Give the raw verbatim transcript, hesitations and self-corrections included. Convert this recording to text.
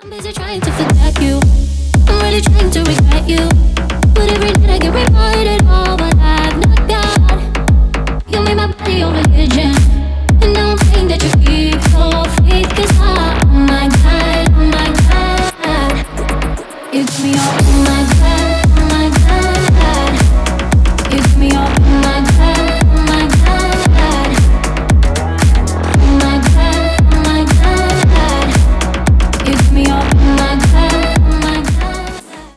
I'm busy trying to forget you. I'm really trying to regret you. But every night I get reminded all what I've not got. You made my body your religion, and now I'm praying that you keep your faith. Cause I, oh my God, oh my God, you give me all, oh my God.